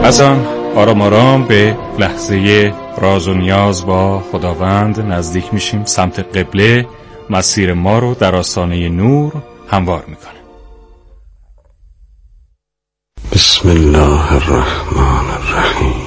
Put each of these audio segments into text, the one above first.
از آن آرام آرام به لحظه راز و نیاز با خداوند نزدیک میشیم. سمت قبله مسیر ما رو در آستانه نور هموار میکنه. بسم الله الرحمن الرحیم.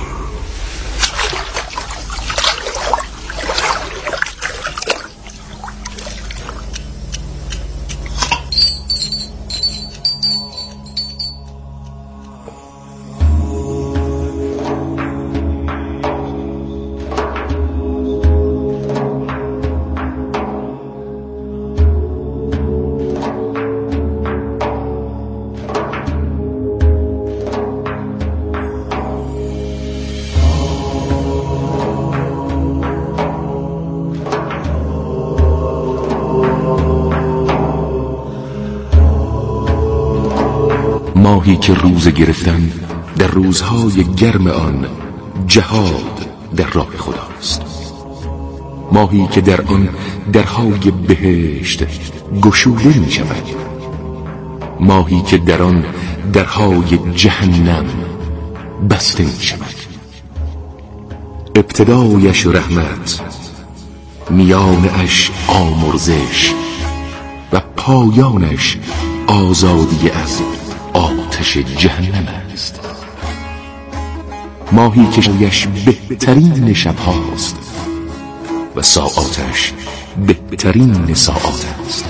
ماهی که روزه گرفتن در روزهای گرم آن جهاد در راه خداست. ماهی که در آن درهای بهشت گشوده می شود. ماهی که در آن درهای جهنم بسته می شود. ابتدایش رحمت، میانش آمرزش و پایانش آزادی از آتش جهنم است. ماهی که شبش بهترین شبهاست و ساعاتش بهترین ساعات است.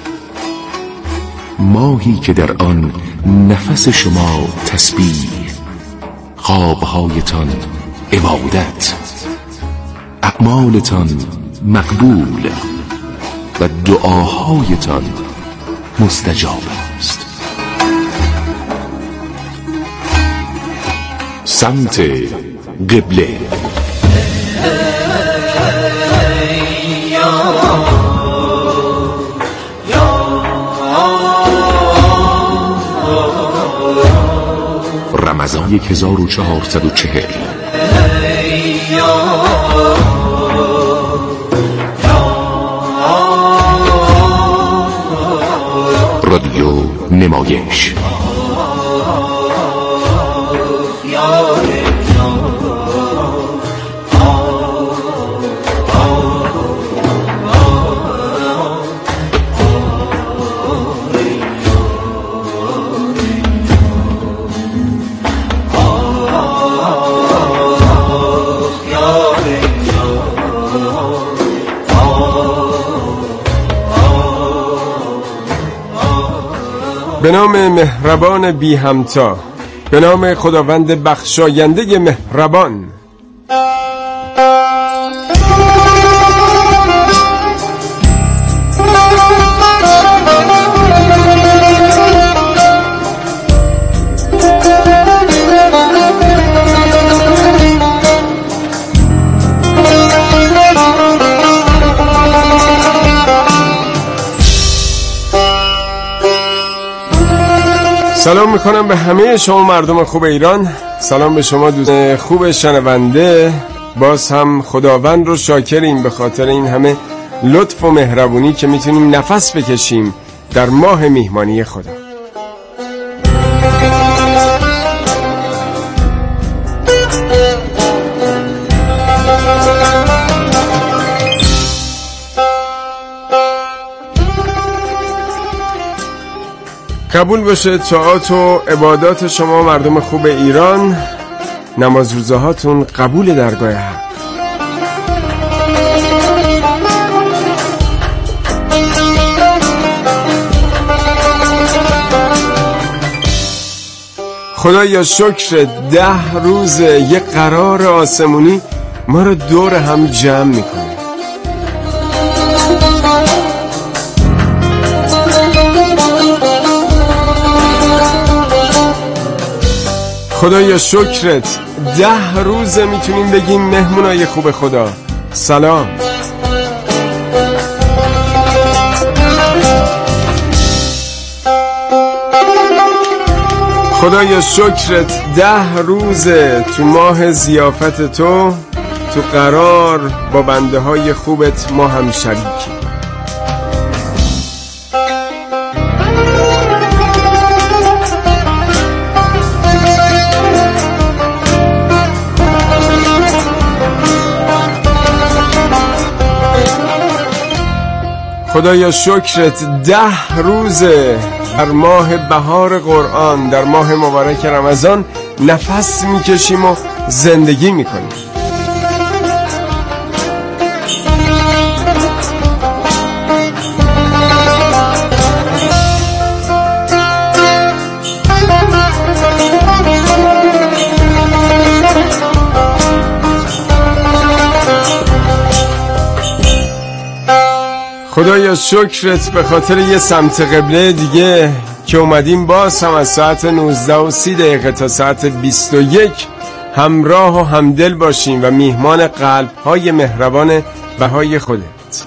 ماهی که در آن نفس شما تسبیح، خوابهایتان عبادت، اعمالتان مقبول و دعاهایتان مستجاب است. سمت قبله. رمضان 1440. رادیو نمایش. به نام مهربان بی همتا، به نام خداوند بخشاینده مهربان. سلام میکنم به همه شما مردم خوب ایران. سلام به شما دوست خوب شنونده. باز هم خداوند رو شاکریم به خاطر این همه لطف و مهربونی که میتونیم نفس بکشیم در ماه میهمانی خدا. قبول باشه طاعات و عبادات شما مردم خوب ایران. نماز روزه هاتون قبول درگاه حق. خدایا شکر 10 روز یک قرار آسمونی ما رو دور هم جمع میکنه. خدایا شکرت 10 روز میتونیم بگیم مهمونای خوب خدا سلام. خدایا شکرت 10 روز تو ماه ضیافت تو قرار با بنده های خوبت ما هم شریکیم. خدایا شکرت 10 روزه در ماه بهار قرآن، در ماه مبارک رمضان نفس میکشیم و زندگی میکنیم. خدایا شکرت به خاطر یه سمت قبله دیگه که اومدیم باز هم از ساعت 19:30 تا ساعت 21 همراه و همدل باشیم و میهمان قلب‌های مهربان بهای خودت.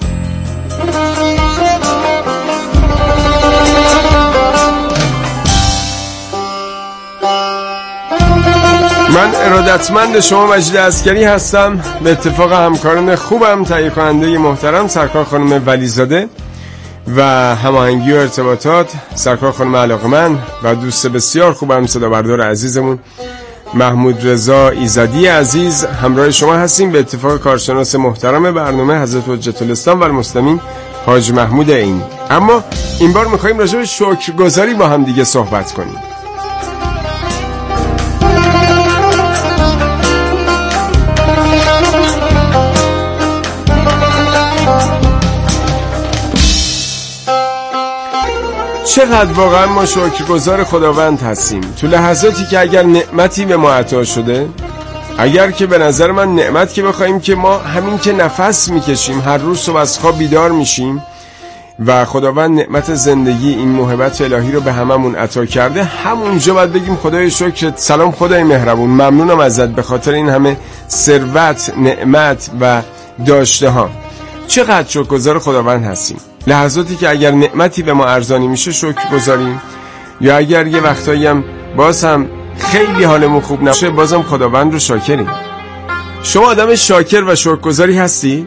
من ارادتمند شما مجید عسکری هستم، به اتفاق همکاران خوبم، تهیه کننده محترم سرکار خانم ولیزاده و هماهنگی و ارتباطات سرکار خانم علاقمند و دوست بسیار خوبم صدا بردار عزیزمون محمود رضا ایزدی عزیز همراه شما هستیم. به اتفاق کارشناس محترم برنامه حضرت حجت الاسلام و المسلمین حاج محمود عینی. اما این بار میخواییم راجع به شکرگزاری با هم دیگه صحبت کنیم. چقدر واقعا ما شکرگزار خداوند هستیم تو لحظاتی که اگر نعمتی به ما عطا شده، اگر که به نظر من نعمت که بخوایم که ما همین که نفس میکشیم، هر روز صبح از خواب بیدار میشیم و خداوند نعمت زندگی، این موهبت الهی رو به هممون عطا کرده، همونجا باید بگیم خدای شکرت، سلام خدای مهربون، ممنونم ازت به خاطر این همه ثروت، نعمت و داشته ها. چقدر شکرگزار خداوند هستیم. لحظاتی که اگر نعمتی به ما ارزانی میشه شکر گذاریم، یا اگر یه وقتایی هم باز هم خیلی حالمون خوب نباشه بازم خداوند رو شاکریم. شما آدم شاکر و شکرگزاری هستید؟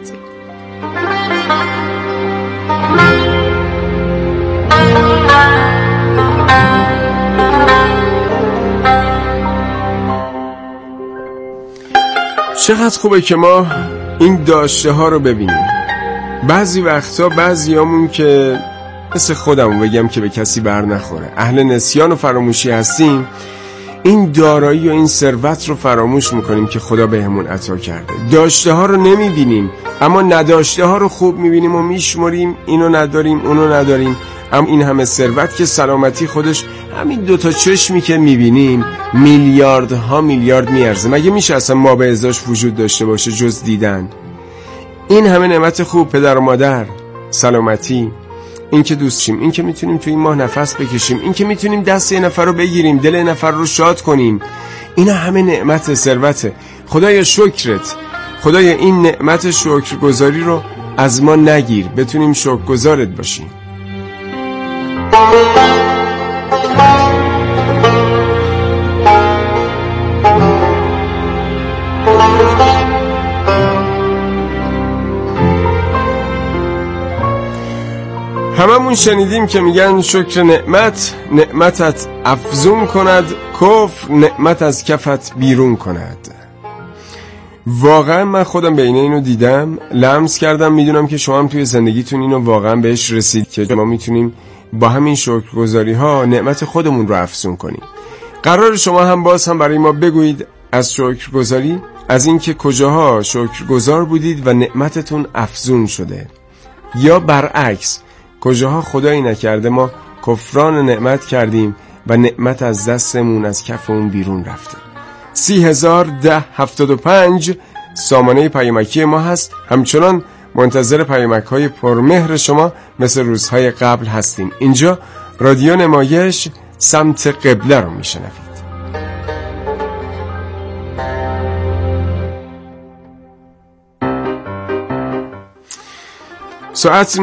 چقدر خوبه که ما این داشته ها رو ببینیم. بعضی وقتا بعضیامون که مثل خودمون بگم که به کسی بر نخوره، اهل نسیان و فراموشی هستیم، این دارایی و این ثروت رو فراموش میکنیم که خدا بهمون عطا کرده. داشته ها رو نمیبینیم اما نداشته ها رو خوب میبینیم و میشمریم، اینو نداریم اونو نداریم. اما این همه ثروت که سلامتی خودش همین 2 تا چشمی که میبینیم میلیاردها میلیارد میارزه. مگه میشه اصلا ما به ازاش وجود داشته باشه جز دیدن؟ این همه نعمت خوب، پدر و مادر، سلامتی، این که دوست شیم، این که میتونیم تو این ماه نفس بکشیم، این که میتونیم دست یه نفر رو بگیریم، دل یه نفر رو شاد کنیم، اینا همه نعمت ثروته. خدایا شکرت، خدایا این نعمت شکرگزاری رو از ما نگیر، بتونیم شکرگزارت باشیم. هممون شنیدیم که میگن شکر نعمت، نعمتت افزون کند، کفر نعمت از کفت بیرون کند. واقعا من خودم بین اینو دیدم، لمس کردم، میدونم که شما هم توی زندگیتون اینو واقعا بهش رسید که ما میتونیم با همین شکرگزاری ها نعمت خودمون رو افزون کنیم. قرار شما هم باز هم برای ما بگویید از شکرگزاری، از اینکه کجاها شکرگزار بودید و نعمتتون افزون شده، یا برعکس کجاها خدایی نکرده ما کفران نعمت کردیم و نعمت از دستمون از کفمون بیرون رفته. 301075 سامانه پیامکی ما هست. همچنان منتظر پیامک‌های پرمهر شما مثل روزهای قبل هستیم. اینجا رادیو نمایش سمت قبله رو میشنوید. ساعت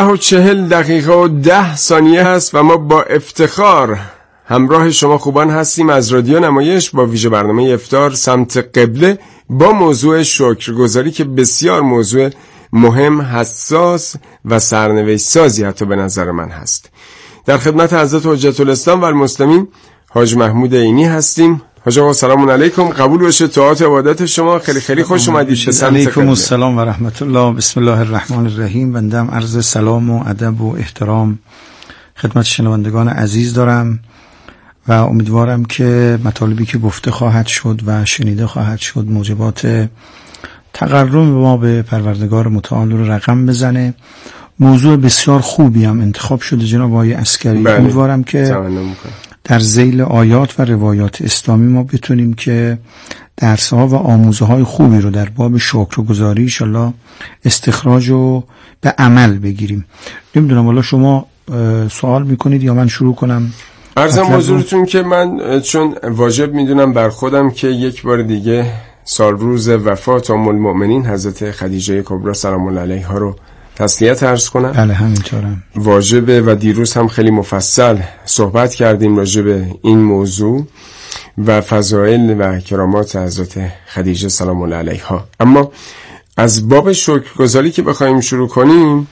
19:40 هست و ما با افتخار همراه شما خوبان هستیم از رادیو نمایش با ویژه برنامه افطار سمت قبله با موضوع شکرگزاری که بسیار موضوع مهم، حساس و سرنوشت سازی حتی به نظر من هست. در خدمت حضرت حجت الاسلام و المسلمین حاج محمود عینی هستیم. حاج آقا سلام علیکم، قبول بشه طاعت عبادت شما. خیلی خیلی خوش اومدید به سمت علیکم السلام و رحمت الله. بسم الله الرحمن الرحیم. بنده عرض سلام و ادب و احترام خدمت شنوندگان عزیز دارم و امیدوارم که مطالبی که گفته خواهد شد و شنیده خواهد شد موجبات تقرب ما به پروردگار متعال رو رقم بزنه. موضوع بسیار خوبی هم انتخاب شده جناب آقای عسکری. امیدوارم که در ذیل آیات و روایات اسلامی ما بتونیم که درس‌ها و آموزه‌های خوبی رو در باب شکرگزاری ان شاءالله استخراج و به عمل بگیریم. نمیدونم والا شما سوال میکنید یا من شروع کنم؟ عرضم حضورتون که من چون واجب میدونم بر خودم که یک بار دیگه سال روز وفات ام المؤمنین حضرت خدیجه کبری سلام الله علیها رو تسلیت عرض کنم. بله همینطورم. واجبه و دیروز هم خیلی مفصل صحبت کردیم راجع به این موضوع و فضائل و کرامات حضرت خدیجه سلام الله علیها. اما از باب شکرگزاری که بخوایم شروع کنیم،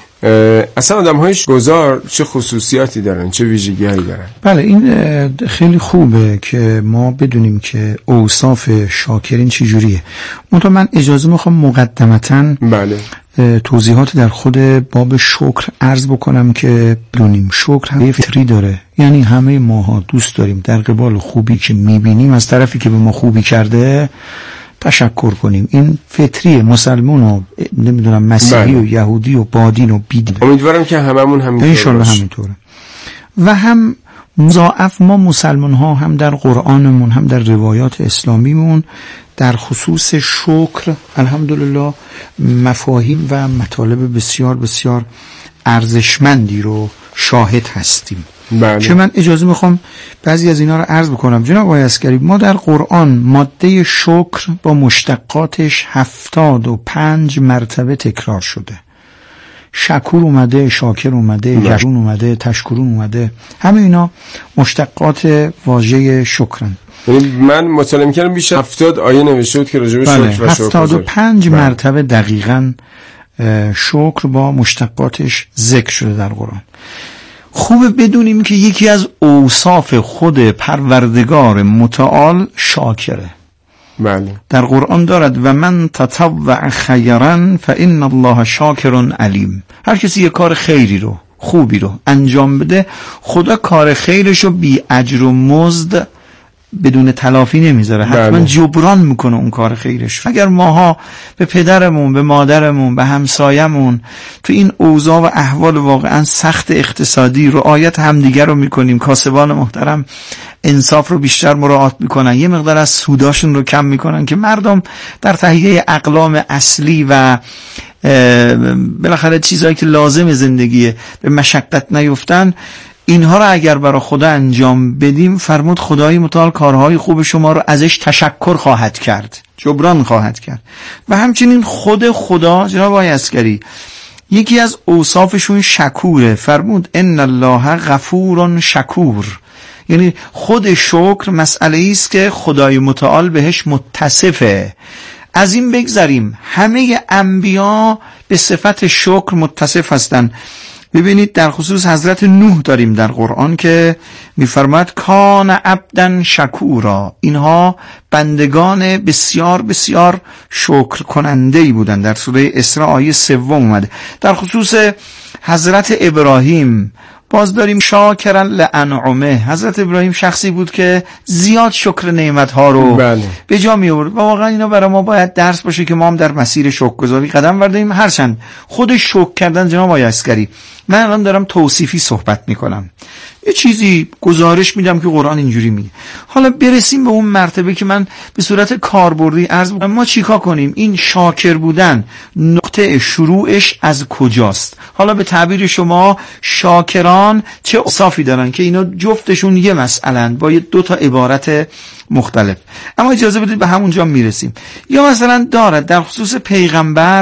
اصلا آدم‌های شکرگزار چه خصوصیاتی دارن، چه ویژگی‌هایی دارن؟ بله این خیلی خوبه که ما بدونیم که اوصاف شاکرین چه جوریه. من اجازه میخوام مقدمتاً بله توضیحات در خود باب شکر عرض بکنم که بدونیم شکر هم فطری داره، یعنی همه ماها دوست داریم در قبال خوبی که میبینیم از طرفی که به ما خوبی کرده تشکر کنیم. این فطریه. مسلمان و نمیدونم مسیحی و یهودی و بادین و بیدین، امیدوارم که هممون همینطور انشالله همینطوره. و هم مضاعف ما مسلمان ها هم در قرآنمون هم در روایات اسلامیمون در خصوص شکر الحمدلله مفاهیم و مطالب بسیار بسیار ارزشمندی رو شاهد هستیم. بله. که من اجازه میخوام بعضی از اینا رو عرض بکنم. جناب آقای عسکری، ما در قرآن ماده شکر با مشتقاتش 75 مرتبه تکرار شده. شکور اومده، شاکر اومده، جشون اومده، تشکرون اومده. همه اینا مشتقات واژه شکرن. من مطالعه کردم بیش 70 آیه نوشته بود که راجع به شکر و شکر 75 مرتبه دقیقاً شکر با مشتقاتش ذکر شده در قرآن. خوبه بدونیم که یکی از اوصاف خود پروردگار متعال شاکره. بله. در قرآن دارد و من تطوع خیرا فإن الله شاکر علیم. هر کسی یک کار خیری رو خوبی رو انجام بده، خدا کار خیرش رو بی اجر و مزد بدون تلافی نمیذاره، حتما جبران میکنه اون کار خیرش. اگر ماها به پدرمون، به مادرمون، به همسایمون تو این اوضاع و احوال واقعا سخت اقتصادی رعایت همدیگر رو میکنیم، کاسبان محترم انصاف رو بیشتر مراعات میکنن، یه مقدار از سوداشون رو کم میکنن که مردم در تهیه اقلام اصلی و بالاخره چیزایی که لازم زندگیه به مشقت نیفتن، اینها رو اگر برای خدا انجام بدیم فرمود خدای متعال کارهای خوب شما رو ازش تشکر خواهد کرد، جبران خواهد کرد. و همچنین خود خدا جناب آقای عسکری یکی از اوصافشون شکوره. فرمود ان الله غفور شکور. یعنی خود شکر مسئله است که خدای متعال بهش متصفه. از این بگذریم همه انبیا به صفت شکر متصف هستند. ببینید در خصوص حضرت نوح داریم در قرآن که می‌فرماید کان عبدا شکورا. اینها بندگان بسیار بسیار شکر کننده‌ای بودند. در سوره اسراء آیه 3 اومده. در خصوص حضرت ابراهیم باز داریم شاکرا لانعمه. حضرت ابراهیم شخصی بود که زیاد شکر نعمت‌ها رو به جا می آورد و واقعا اینا برای ما باید درس باشه که ما هم در مسیر شکرگزاری قدم برداریم. هرچند خود شکر کردن جناب آقای عسکری، من الان دارم توصیفی صحبت میکنم، یه چیزی گزارش میدم که قرآن اینجوری میگه. حالا برسیم به اون مرتبه که من به صورت کاربردی عرض میکنم ما چیکار کنیم، این شاکر بودن نقطه شروعش از کجاست. حالا به تعبیر شما شاکران چه اوصافی دارن که اینا جفتشون یه مسئله‌اند با یه 2 تا عبارت مختلف، اما اجازه بدید به همونجا میرسیم. یا مثلا دارد در خصوص پیغمبر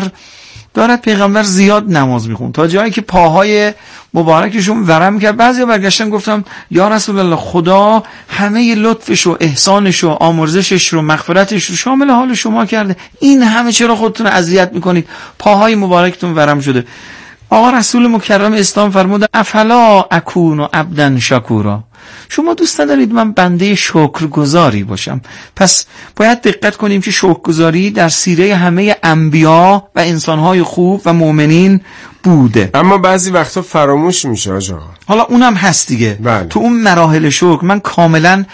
زیاد نماز میخوند تا جایی که پاهای مبارکشون ورم کرد. بعضیا برگشتن گفتم یا رسول الله خدا همه لطفش و احسانش و آمرزشش رو مغفرتش رو شامل حال شما کرده، این همه چرا خودتون اذیت میکنید، پاهای مبارکتون ورم شده. آقا رسول مکرم اسلام فرمود افلا اکون عبدا شکورا، شما دوست ندارید من بنده شکرگزاری باشم؟ پس باید دقت کنیم که شکرگزاری در سیره همه انبیا و انسانهای خوب و مؤمنین بوده، اما بعضی وقتا فراموش میشه آقا. حالا اونم هست دیگه. بله. تو اون مراحل شکر من کاملا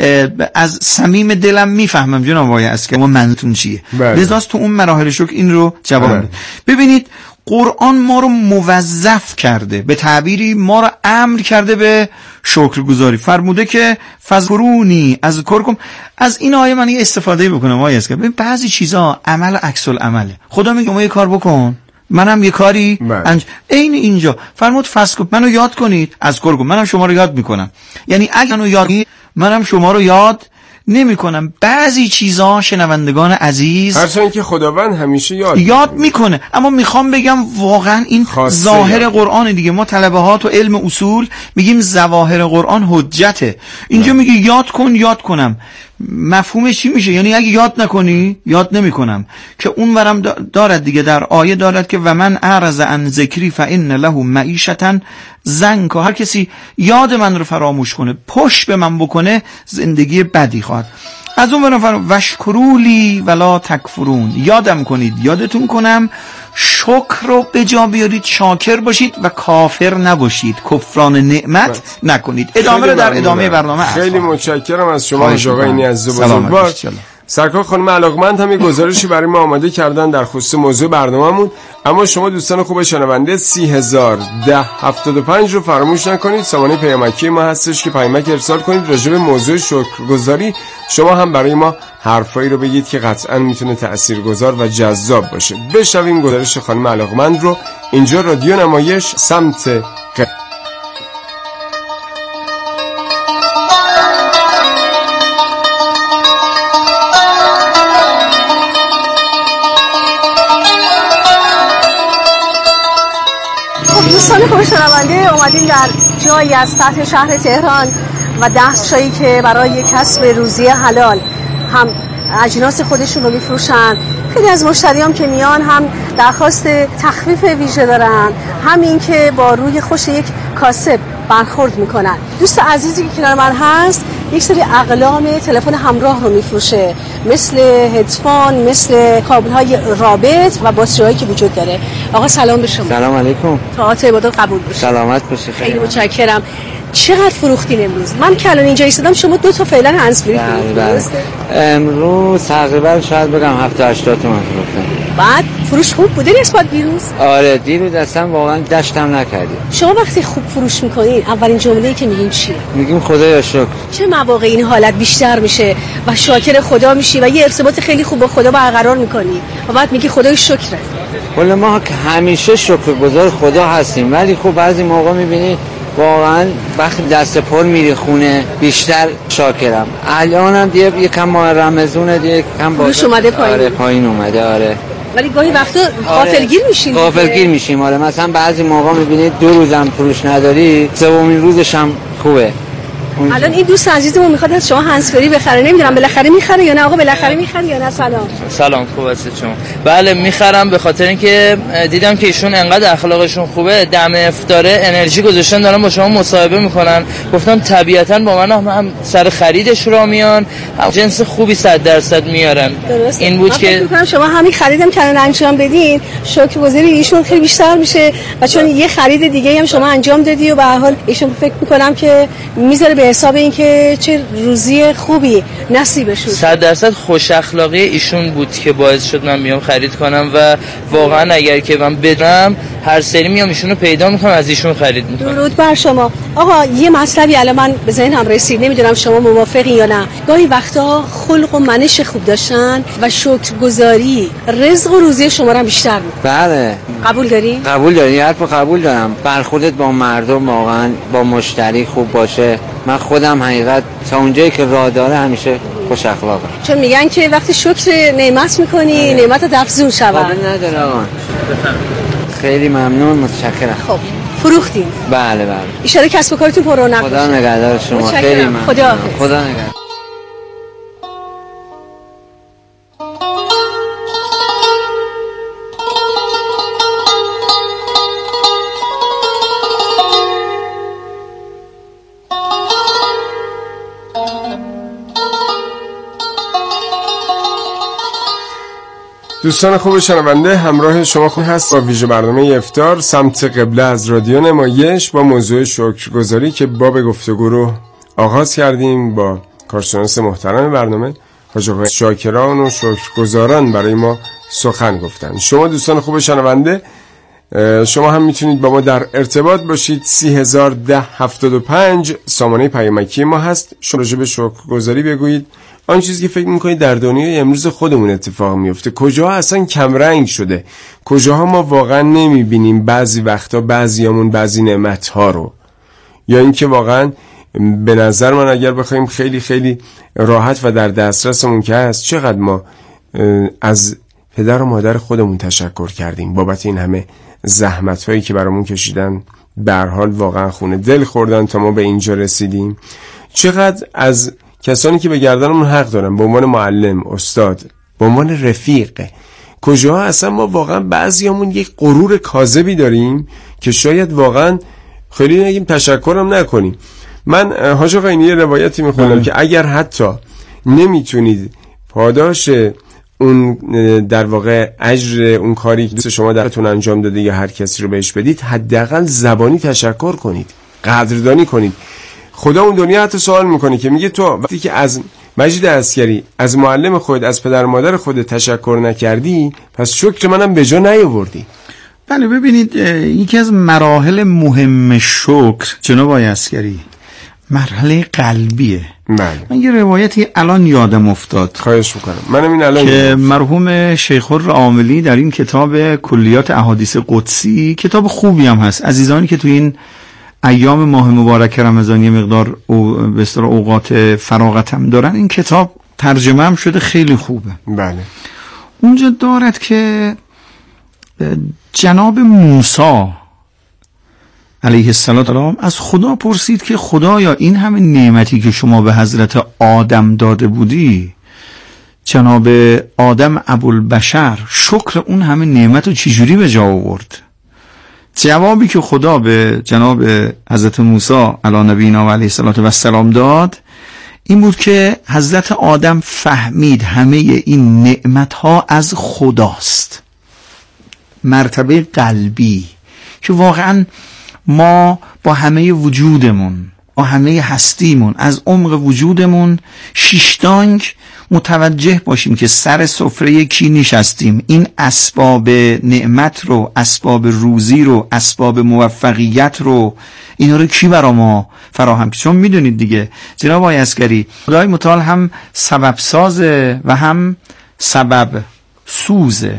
از صمیم دلم میفهمم جناب آقای عسکری ما منظورتون چیه. بله. لذاست تو اون مراحل شکر این رو جواب میده. ببینید قرآن ما رو موظف کرده، به تعبیری ما رو امر کرده به شکرگزاری. فرموده که فذکرونی اذکرکم. از این آیه من یه استفاده بکنم آیه است که ببین بعضی چیزا عمل عکس العمله. خدا میگه ما یه کار بکن، منم یه کاری عین اینجا فرمود فسکوب، منو یاد کنید از کارگو، منم شما رو یاد میکنم. یعنی اگه منو یاد کنید منم شما رو یاد نمی کنم. بعضی چیزا شنوندگان عزیز هرچند که خداوند همیشه یاد میکنه، اما میخوام بگم واقعا این ظاهر قرآن دیگه. ما طلبه ها تو علم اصول میگیم ظواهر قرآن حجته. اینجا میگه یاد کن، یاد کنم. مفهومش چی میشه؟ یعنی اگه یاد نکنی یاد نمی کنم، که اون ورم دارد دیگه، در آیه دارد که و من اعرض عن ذکری فان له معیشة ضنکا. هر کسی یاد من رو فراموش کنه، پشت به من بکنه، زندگی بدی خواهد. از اون ورم فرمود وشکرولی ولا تکفرون، یادم کنید یادتون کنم، شکر رو به جا بیارید، شاکر باشید و کافر نباشید، کفران نعمت نکنید. ادامه رو در ادامه برنامه. خیلی متشکرم از شما آقای نیازی بزرگوار. سرکار خانم علاقمند هم یه گزارشی برای ما آماده کردن در خصوص موضوع برنامه‌مون، اما شما دوستان خوب شنونده 301075 رو فراموش نکنید. سامانه پیامکی ما هستش که پیامک ارسال کنید راجع به موضوع شکرگزاری. شما هم برای ما حرفایی رو بگید که قطعا میتونه تاثیرگذار و جذاب باشه. بشنویم گزارش خانم علاقمند رو. اینجا رادیو نمایش سمت دوستان خوش شنونده، اومدیم در جایی از سطح شهر تهران و دستشویی که برای کسب روزی حلال هم اجناس خودشون رو میفروشن. خیلی از مشتریام که میان هم درخواست تخفیف ویژه دارن، همین که با روی خوش یک کاسب برخورد میکنن. دوست عزیزی که کنار من هست یک سری اقلام تلفن همراه رو میفروشه، مثل هدفون، مثل کابل‌های رابط و باتری‌هایی که وجود داره. آقا سلام به شما. سلام علیکم. طاعت عبادت قبول بشه. سلامت باشی. خیلی متشکرم. چقدر فروختین امروز؟ من که الان اینجا ایستادم شما 2 تا فعلا هندزفری فروختین. امروز تقریبا شاید بگم 70-80 تومن فروختم. بعد فروش خوب بوده نسبت دیروز؟ آره دیروز اصلا واقعا داشتم نکردیم. شما وقتی خوب فروش میکنین اولین جمله‌ای که میگین چیه؟ میگیم خدایا شکر. چه مواقع این حالت بیشتر میشه و شاکر خدا میشی و یه ارتباط خیلی خوب با خدا برقرار میکنی و بعد میگی خدای شکره؟ کل ما همیشه شکرگزار خدا هستیم، ولی خب بعضی موقع میبینی واقعا وقتی دست پر میری خونه بیشتر شاکرم. الانم دیگه یکم ماه رمضونه دیگه کم فروش اومده پایین. آره پایین اومده. آره ولی گاهی وقتا غافلگیر میشین. غافلگیر میشیم. آره مثلا بعضی موقع میبینید 2 روزم فروش نداری، 3مین روزش هم خوبه. الان این دوست عزیزمون میخواد از شما هندزفری بخره، نمیدونم بالاخره میخره یا نه. آقا بالاخره میخره یا نه؟ سلام خوب هستید شما؟ بله میخرم، به خاطر اینکه دیدم که ایشون انقدر اخلاقشون خوبه، دم افطاره انرژی گذاشتن دارن با شما مصاحبه میکنن. گفتم طبیعتاً با من هم سر خریدش را میان، جنس خوبی 100% میارن. درست. این بود که فکر کنم شما همین خریدم که انجام بدین شکرگزاری ایشون خیلی بیشتر میشه و چون یه خرید دیگه هم شما انجام دادی و به هر حال ایشون فکر میکنم که میذاره به حساب این که چه روزی خوبی نصیبش شد. 100% خوش اخلاقی ایشون بود که باعث شد من بیام خرید کنم و واقعا اگر که من بدم هر سری میام ایشونو پیدا میکنم، از ایشون خرید میکنم. درود بر شما. آقا یه مطلبی الان من به ذهنم رسید، نمیدونم شما موافقی یا نه. گاهی وقتا خلق و منش خوب داشتن و شکرگزاری رزق و روزی شما رو بیشتر میکنه. بله قبول داری؟ قبول داری. حرفو قبول دارم. برخوردت با مردم واقعا با مشتری خوب باشه. من خودم حقیقت تا اونجایی که راه داره همیشه خوش اخلاقم، چون میگن که وقتی شکر نعمت میکنی نعمتت افزون شود. نداره آقا. خیلی ممنون، متشکرم. خب فروختین؟ بله بله. ایشالا کسب و کارتون پر رونق باشه. خدا نگهدار شما. خیلی ممنون. خدا نگهدار. دوستان خوب شنونده، همراه شما خوب هست با ویژه برنامه افطار سمت قبله از رادیو نمایش با موضوع شکرگزاری که باب گفتگو رو آغاز کردیم با کارشناس محترم برنامه حاج آقای شاکران و شکرگزاران برای ما سخن گفتن. شما دوستان خوب شنونده، شما هم میتونید با ما در ارتباط باشید. 301075 سامانه پیامکی ما هست. شما راجع به شکرگزاری بگویید آن چیزی که فکر میکنید در دنیای امروز خودمون اتفاق میفته، کجاها اصلا کمرنگ شده، کجاها ما واقعا نمیبینیم بعضی وقتا بعضیامون بعضی نعمتها رو، یا اینکه واقعا به نظر من اگر بخوایم خیلی خیلی راحت و در دسترسمون که هست، چقدر ما از پدر و مادر خودمون تشکر کردیم بابت این همه زحمت هایی که برامون کشیدن، به هر حال واقعا خونه دل خوردن تا ما به اینجا رسیدیم. چقدر از کسانی که به گردنمون حق دارن به عنوان معلم، استاد، به عنوان رفیق، کجاها اصلا ما واقعا بعضیامون یک غرور کاذبی داریم که شاید واقعا خیلی نگیم تشکرم نکنیم. من حاج آقا یه روایتی میخونم که اگر حتی نمیتونید پاداش اون در واقع اجر اون کاری که شما درتون انجام داده یا هر کسی رو بهش بدید، حداقل زبانی تشکر کنید، قدردانی کنید. خدا اون دنیا حتی سوال میکنه که میگه تو وقتی که از مجید عسکری، از معلم خود، از پدر مادر خود تشکر نکردی، پس شکر منم به جا نیاوردی. بله ببینید، یکی از مراحل مهم شکر جناب آقای عسکری مرحله قلبیه. من یه روایتی الان یادم افتاد، خواهش میکنم. منم این الان که مرحوم شیخ العاملی در این کتاب کلیات احادیث قدسی، کتاب خوبی هم هست، عزیزانی که تو این ایام ماه مبارک رمضانی مقدار به اصطلاح اوقات فراغت هم دارن، این کتاب ترجمه هم شده، خیلی خوبه. بله. اونجا دارد که جناب موسی علیه السلام از خدا پرسید که خدایا این همه نعمتی که شما به حضرت آدم داده بودی، جناب آدم ابوالبشر شکر اون همه نعمت رو چجوری به جا آورد؟ جوابی که خدا به جناب حضرت موسی علی نبینا و علیه السلام داد این بود که حضرت آدم فهمید همه این نعمتها از خداست. مرتبه قلبی که واقعا ما با همه وجودمون، با همه هستیمون، از عمق وجودمون شیشتانگ متوجه باشیم که سر سفره کی نشستیم، این اسباب نعمت رو، اسباب روزی رو، اسباب موفقیت رو، اینا رو کی برا ما فراهم کرد؟ چون میدونید دیگه جناب آقای عسکری، خدای متعال هم سبب سازه و هم سبب سوزه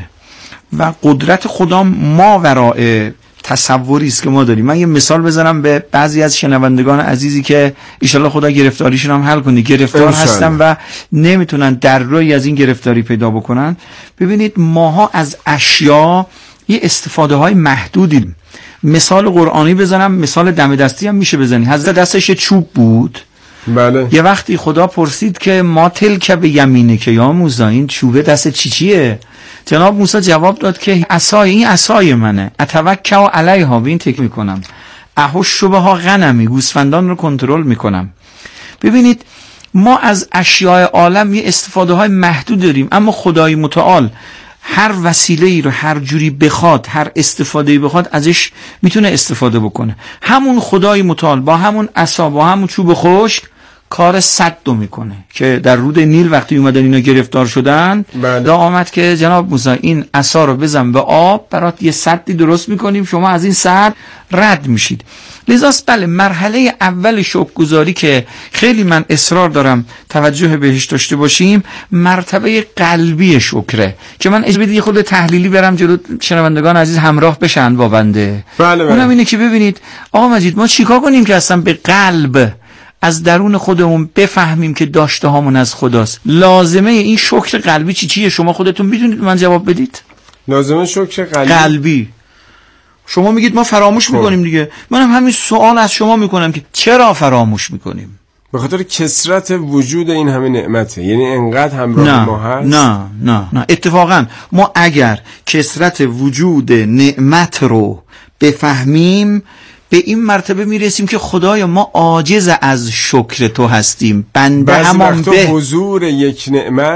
و قدرت خدا ما ورای تصوری است که ما داریم. من یه مثال بزنم به بعضی از شنوندگان عزیزی که ایشالله خدا گرفتاریشون هم حل کنه، گرفتار هستن و نمیتونن در روی از این گرفتاری پیدا بکنن. ببینید ماها از اشیا یه استفاده های محدودی، مثال قرآنی بزنم، مثال دم دستی هم میشه بزنید. حضرت دستش چوب بود. بله. یه وقتی خدا پرسید که ما تلک به یمینه که یا موسی، این چوبه دست چیه؟ جناب موسی جواب داد که عصای، این عصای منه، اتوکل علیها، به این تکیه میکنم، احش بها غنمی، گوسفندان رو کنترل میکنم. ببینید ما از اشیاء عالم یه استفاده های محدود داریم، اما خدای متعال هر وسیله‌ای رو هر جوری بخواد، هر استفاده‌ای بخواد ازش میتونه استفاده بکنه. همون خدای متعال با همون عصا، با همون چوب خشک کار سد رو میکنه که در رود نیل وقتی اومدن اینا گرفتار شدن، دا آمد که جناب موسی این عصا رو بزن به آب، برات یه سدی درست میکنیم، شما از این سد رد میشید. لذاست بله، مرحله اول شکرگزاری که خیلی من اصرار دارم توجه بهش داشته باشیم، مرتبه قلبی شکره که من اجازه بدید خود تحلیلی برم جلو شنوندگان عزیز همراه بشن با بنده. بله. اونم اینه که ببینید آقا مجید، ما چیکار کنیم که اصلا به قلب از درون خودمون بفهمیم که داشته هامون از خداست؟ لازمه این شکر قلبی چیه؟ شما خودتون میدونید، من جواب بدید. لازمه شکر قلبی. شما میگید ما فراموش میکنیم دیگه، منم همین سوال از شما میکنم که چرا فراموش میکنیم؟ به خاطر کثرت وجود این همه نعمته، یعنی انقدر همراه ما هست. نه اتفاقا ما اگر کثرت وجود نعمت رو بفهمیم، به این مرتبه میرسیم که خدایا ما عاجز از شکر تو هستیم، بنده همان به حضور یک نعمت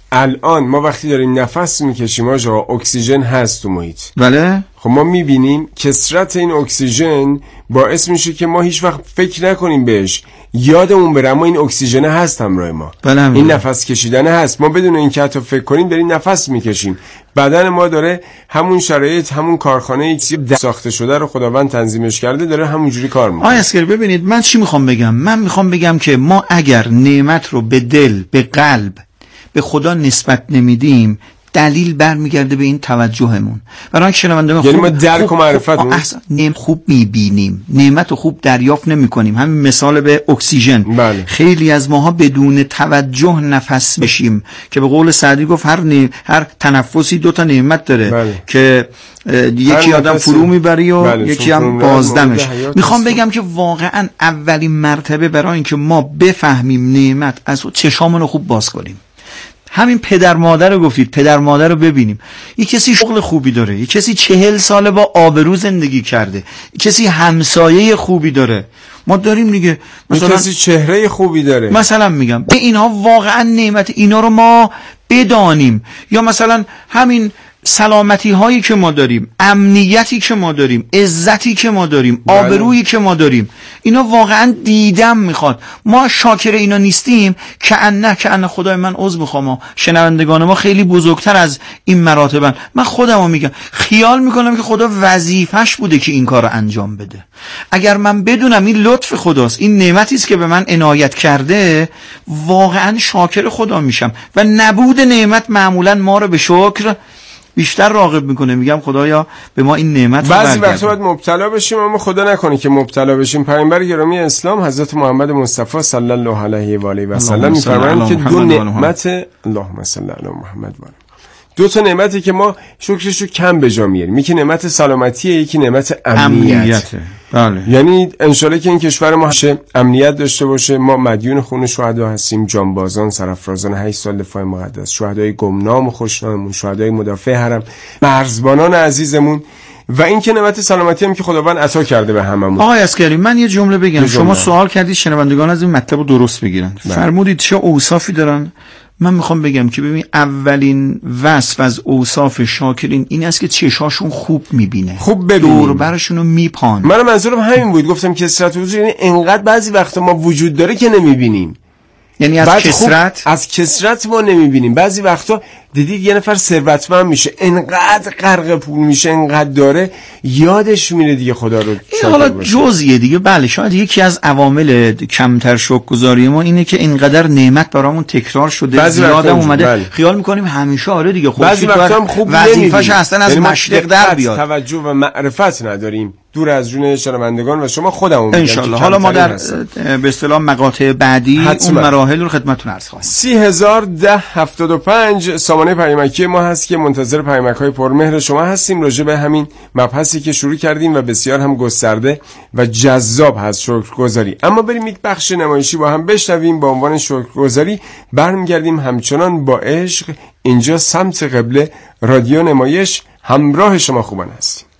الان ما وقتی داریم نفس میکشیم آقا اکسیژن هست تو محیط، بله. خب ما میبینیم کثرت این اکسیژن باعث میشه که ما هیچ وقت فکر نکنیم بهش، یادمون بره اما این اکسیژن هست همراه ما. بله. این نفس کشیدن هست، ما بدون اینکه حتی فکر کنیم داریم نفس میکشیم. بدن ما داره همون شرایط، همون کارخانه ساخته شده رو خداوند تنظیمش کرده، داره همونجوری کار میکنه. آقای عسکری ببینید من چی میخوام بگم، من میخوام بگم که ما اگر نعمت رو به دل، به قلب، به خدا نسبت نمیدیم، دلیل برمیگرده به این توجهمون. برای شنونده یعنی ما درک و معرفتمون خوب میبینیم، نعمت رو خوب دریافت نمیکنیم. همین مثال به اکسیژن. بله. خیلی از ماها بدون توجه نفس بشیم که به قول سعدی گفت هر تنفسی 2 تا نعمت داره. بله. که یکی آدم فرو میبری و بله. یکی هم بازدمش. میخوام بگم که واقعا اولین مرتبه برای اینکه ما بفهمیم نعمت، از چشامون رو خوب باز کنیم. همین پدر مادر رو گفتید، پدر مادر رو ببینیم. یک کسی شغل خوبی داره، یک کسی 40 ساله با آبرو زندگی کرده، یک کسی همسایه خوبی داره. ما داریم دیگه، مثلا کسی چهره خوبی داره. مثلا میگم به اینها واقعا نعمت، اینا رو ما بدانیم. یا مثلا همین سلامتی هایی که ما داریم، امنیتی که ما داریم، عزتی که ما داریم، آبرویی که ما داریم، اینا واقعا دیدم میخواد. ما شاکر اینا نیستیم که انه خدای من عذر میخوام، شنوندگان ما خیلی بزرگتر از این مراتبن. من خودمو میگم، خیال میکنم که خدا وظیفش بوده که این کار رو انجام بده. اگر من بدونم این لطف خداست، این نعمتی است که به من عنایت کرده، واقعا شاکر خدا میشم. و نبود نعمت معمولا ما رو به شکر بیشتر راغب میکنه. میگم خدایا به ما این نعمت بعضی وقتا باید مبتلا بشیم، اما خدا نکنه که مبتلا بشیم. پیامبر گرامی اسلام حضرت محمد مصطفی صلی الله علیه و آله و سلم میفرمایند که 2 نعمت، اللهم صل علی محمد و 2 تا نعمتی که ما شکرش رو کم به جا میاریم. یکی نعمت سلامتیه، یکی نعمت امنیته. بله. یعنی انشالله که این کشور ما امنیت داشته باشه. ما مدیون خون شهدا هستیم، جانبازان، سرافرازان 8 سال دفاع مقدس، شهدای گمنام و خوشناممون، شهدای مدافع حرم، مرزبانان عزیزمون، و این که نعمت سلامتی هم که خداوند عطا کرده به هممون. آقای عسکری من یه جمله بگم. شما سوال کردید شنوندگان از این مطلب رو درست بگیرن. فرمودید چه اوصافی دارن؟ من میخوام بگم که ببین اولین وصف از اوصاف شاکرین این است که چشاشون خوب میبینه، خوب ببینیم، دور برشون رو میپان. من منظورم همین بود، گفتم کثرت وجود، یعنی انقدر بعضی وقتا ما وجود داره که نمیبینیم. یعنی از کثرت از کثرت ما نمیبینیم. بعضی وقتا دیدید یه نفر ثروتمند میشه، انقدر غرق پول میشه، انقدر داره، یادش میره دیگه خدا رو شکر حالا باشه. جزئیه دیگه. بله شاید یکی از عوامل کمتر شکرگزاری ما اینه که اینقدر نعمت برامون تکرار شده، زیادم اومده. بله. خیال میکنیم همیشه آره دیگه خودش بعضی وقتا هم خوب وظیفه‌ش اصلا از مشرق در بیاد. توجه و معرفت نداریم، دور از جون شنوندگان و شما خودمون میگم ان حالا ما در به اصطلاح مقاطع بعدی اون مراحل رو خدمتتون عرض خواهیم. 301075 سامانه پیامکی ما هست که منتظر پیامک‌های پرمهر شما هستیم راجع به همین مبحثی که شروع کردیم و بسیار هم گسترده و جذاب هست، شکرگزاری. اما بریم یک بخش نمایشی با هم بشنویم با عنوان شکرگزاری. برمیگردیم همچنان با عشق. اینجا سمت قبله رادیو نمایش، همراه شما خوبان هستیم.